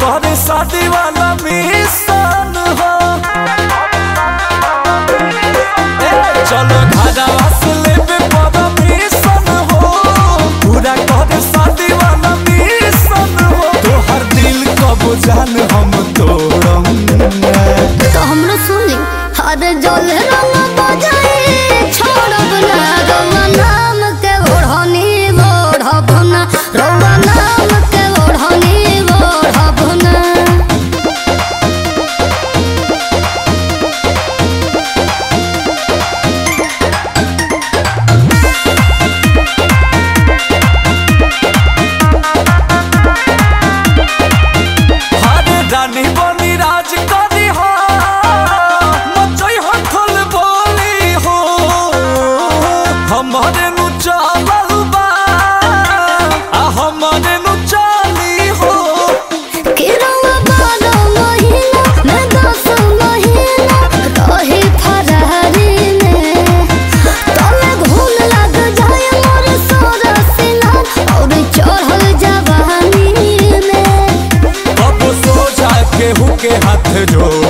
करे शादी वाला मिशन हो। चलो घरवा से लेबे परमिशन हो, पूरा करे शादी वाला मिशन हो। तोहर दिल कब जान हम तोड़म तो हमरो सुनी हर जल रंग बजाए छोड़ब ना रौआ नाम के ओढ़नी ओढ़ब ना रौआ नाम के ओढ़नी ओढ़ब ना। हरे रानी बनी राज करी हो, मचई हथल बोली हो। हमारे नु चावल बा आ हमारे नु चाली हो। कि रौआ 12 महीना मैं 10 महीना रही फरारी में, तले घून लग जाए मोर सोरा सिला और चढ़ल जवानी में। अब सो जा केहू के हाथ जोड़